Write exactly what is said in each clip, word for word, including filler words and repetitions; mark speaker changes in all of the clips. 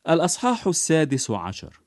Speaker 1: الأصحاح السادس عشر.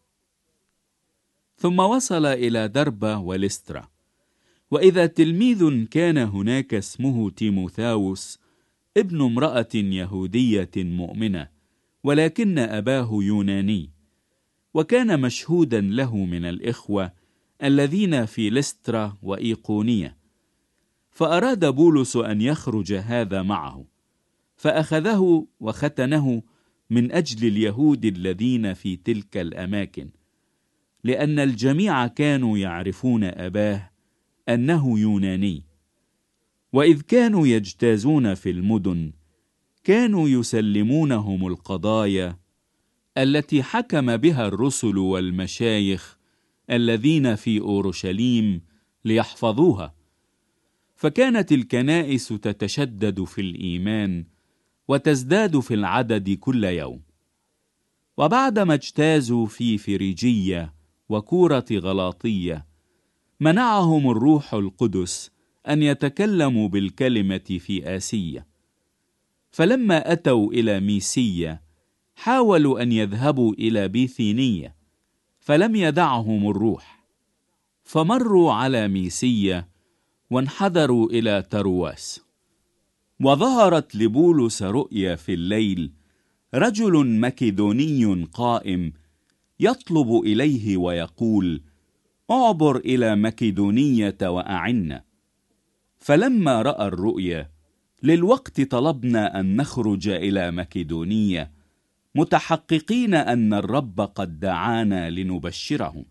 Speaker 1: ثم وصل إلى دربة ولسترا، وإذا تلميذ كان هناك اسمه تيموثاوس ابن امرأة يهودية مؤمنة، ولكن أباه يوناني، وكان مشهودا له من الإخوة الذين في لسترا وإيقونية. فأراد بولس أن يخرج هذا معه، فأخذه وختنه من أجل اليهود الذين في تلك الأماكن، لأن الجميع كانوا يعرفون أباه أنه يوناني. وإذ كانوا يجتازون في المدن كانوا يسلمونهم القضايا التي حكم بها الرسل والمشايخ الذين في أورشليم ليحفظوها. فكانت الكنائس تتشدد في الإيمان وتزداد في العدد كل يوم. وبعدما اجتازوا في فريجية وكورة غلاطية، منعهم الروح القدس أن يتكلموا بالكلمة في آسية. فلما أتوا إلى ميسية حاولوا أن يذهبوا إلى بيثينية، فلم يدعهم الروح، فمروا على ميسية وانحدروا إلى ترواس. وظهرت لبولس رؤيا في الليل، رجل مكدوني قائم يطلب إليه ويقول: اعبر إلى مكدونية وأعنا. فلما رأى الرؤيا للوقت طلبنا أن نخرج إلى مكدونية، متحققين أن الرب قد دعانا لنبشرهم.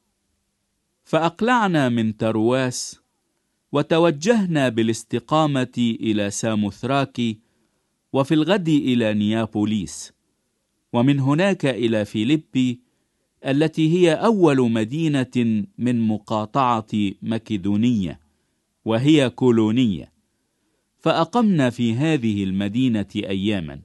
Speaker 1: فأقلعنا من ترواس وتوجهنا بالاستقامة إلى ساموثراكي، وفي الغد إلى نيابوليس، ومن هناك إلى فيليبي التي هي أول مدينة من مقاطعة مكدونية، وهي كولونية. فأقمنا في هذه المدينة أياما.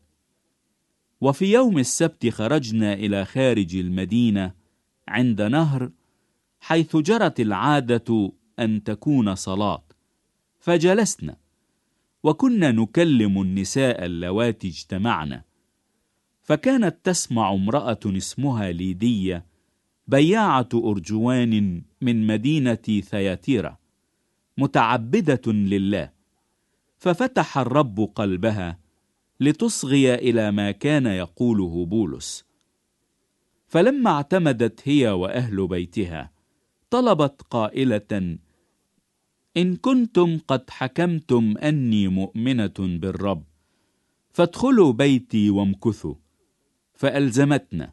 Speaker 1: وفي يوم السبت خرجنا إلى خارج المدينة عند نهر، حيث جرت العادة أن تكون صلاة، فجلسنا وكنا نكلم النساء اللواتي اجتمعنا. فكانت تسمع امرأة اسمها ليدية، بياعة أرجوان من مدينة ثياتيرا، متعبدة لله، ففتح الرب قلبها لتصغي إلى ما كان يقوله بولس. فلما اعتمدت هي وأهل بيتها، طلبت قائلة: إن كنتم قد حكمتم أني مؤمنة بالرب، فادخلوا بيتي وامكثوا. فألزمتنا.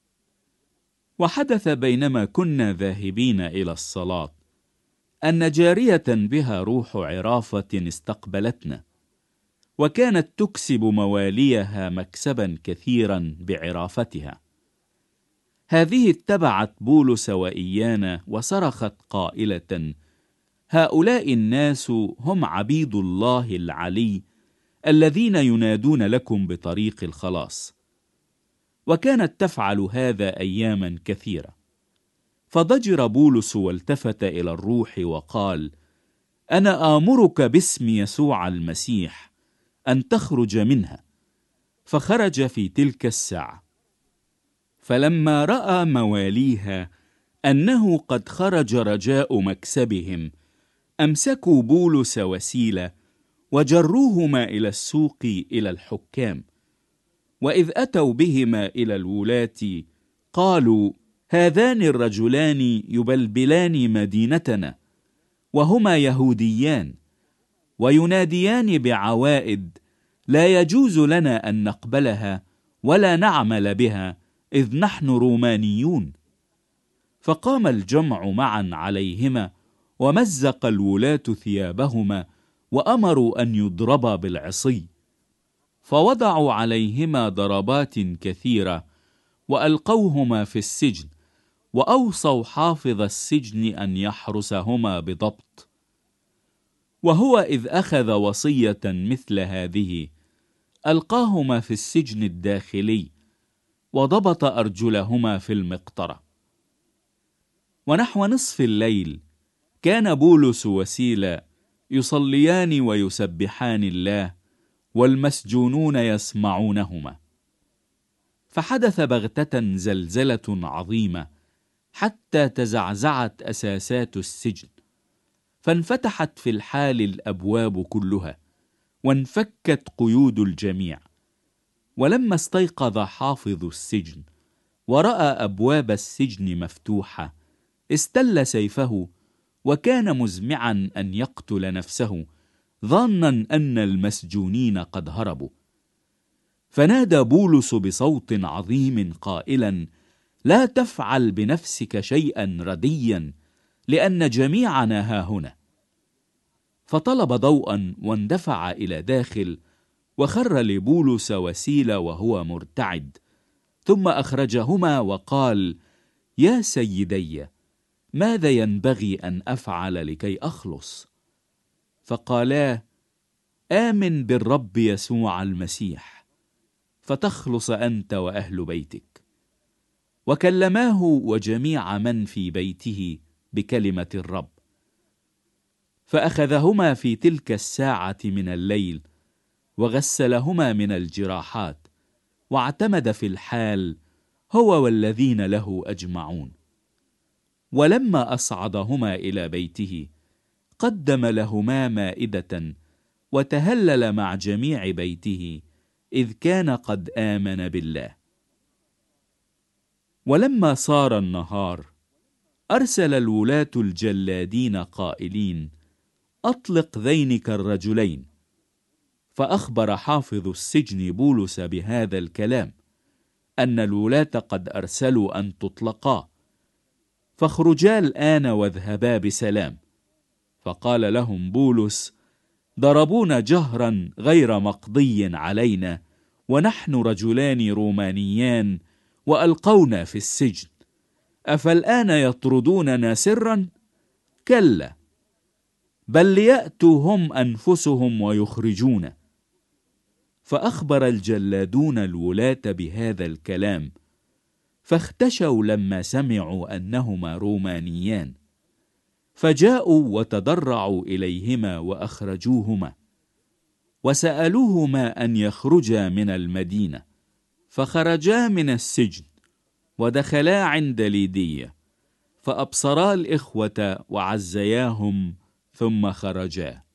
Speaker 1: وحدث بينما كنا ذاهبين إلى الصلاة أن جارية بها روح عرافة استقبلتنا، وكانت تكسب مواليها مكسبا كثيرا بعرافتها. هذه اتبعت بولس وإيانا وصرخت قائلة: هؤلاء الناس هم عبيد الله العلي الذين ينادون لكم بطريق الخلاص. وكانت تفعل هذا أياما كثيرة. فضجر بولس والتفت إلى الروح وقال: أنا آمرك باسم يسوع المسيح أن تخرج منها. فخرج في تلك الساعة. فلما رأى مواليها أنه قد خرج رجاء مكسبهم، أمسكوا بولس وسيلة وجروهما إلى السوق إلى الحكام. وإذ أتوا بهما إلى الولاة قالوا: هذان الرجلان يبلبلان مدينتنا، وهما يهوديان، ويناديان بعوائد لا يجوز لنا أن نقبلها ولا نعمل بها، إذ نحن رومانيون. فقام الجمع معا عليهما، ومزق الولاة ثيابهما، وأمروا أن يضربا بالعصي. فوضعوا عليهما ضربات كثيرة، وألقوهما في السجن، وأوصوا حافظ السجن أن يحرسهما بضبط. وهو إذ أخذ وصية مثل هذه، ألقاهما في السجن الداخلي، وضبط أرجلهما في المقطرة. ونحو نصف الليل كان بولس وسيلة يصليان ويسبحان الله، والمسجونون يسمعونهما. فحدث بغتة زلزلة عظيمة حتى تزعزعت أساسات السجن، فانفتحت في الحال الأبواب كلها وانفكت قيود الجميع. ولما استيقظ حافظ السجن ورأى أبواب السجن مفتوحة استل سيفه، وكان مزمعا أن يقتل نفسه ظانا أن المسجونين قد هربوا. فنادى بولس بصوت عظيم قائلا: لا تفعل بنفسك شيئا رديا، لأن جميعنا ها هنا. فطلب ضوءا واندفع إلى داخل، وخر لبولس وسيلة وهو مرتعد، ثم أخرجهما وقال: يا سيدي، ماذا ينبغي أن أفعل لكي أخلص؟ فقالا: آمن بالرب يسوع المسيح فتخلص أنت وأهل بيتك. وكلماه وجميع من في بيته بكلمة الرب. فأخذهما في تلك الساعة من الليل وغسلهما من الجراحات، واعتمد في الحال هو والذين له أجمعون. ولما أصعدهما إلى بيته قدم لهما مائدة وتهلل مع جميع بيته، إذ كان قد آمن بالله. ولما صار النهار أرسل الولاة الجلادين قائلين: أطلق ذينك الرجلين. فأخبر حافظ السجن بولس بهذا الكلام، أن الولاة قد أرسلوا أن تطلقا، فاخرجا الآن واذهبا بسلام. فقال لهم بولس: ضربونا جهرا غير مقضي علينا، ونحن رجلان رومانيان، وألقونا في السجن، أفالآن يطردوننا سرا؟ كلا، بل ليأتوا هم أنفسهم ويخرجونا. فأخبر الجلادون الولاة بهذا الكلام، فاختشوا لما سمعوا أنهما رومانيان، فجاءوا وتضرعوا إليهما وأخرجوهما، وسألوهما أن يخرجا من المدينة. فخرجا من السجن ودخلا عند ليدية، فأبصرا الإخوة وعزياهم ثم خرجا.